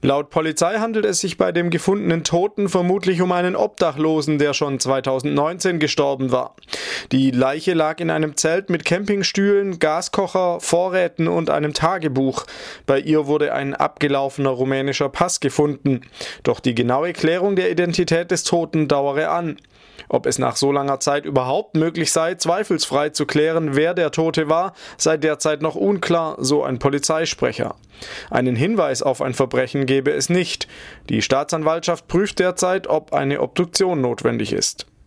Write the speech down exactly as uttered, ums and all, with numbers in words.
Laut Polizei handelt es sich bei dem gefundenen Toten vermutlich um einen Obdachlosen, der schon zweitausendneunzehn gestorben war. Die Leiche lag in einem Zelt mit Campingstühlen, Gaskocher, Vorräten und einem Tagebuch. Bei ihr wurde ein abgelaufener rumänischer Pass gefunden. Doch die genaue Klärung der Identität des Toten dauere an. Ob es nach so langer Zeit überhaupt möglich sei, zweifelsfrei zu klären, wer der Tote war, sei derzeit noch unklar, so ein Polizeisprecher. Einen Hinweis auf ein Verbrechen gebe es nicht. Die Staatsanwaltschaft prüft derzeit, ob eine Obduktion notwendig ist.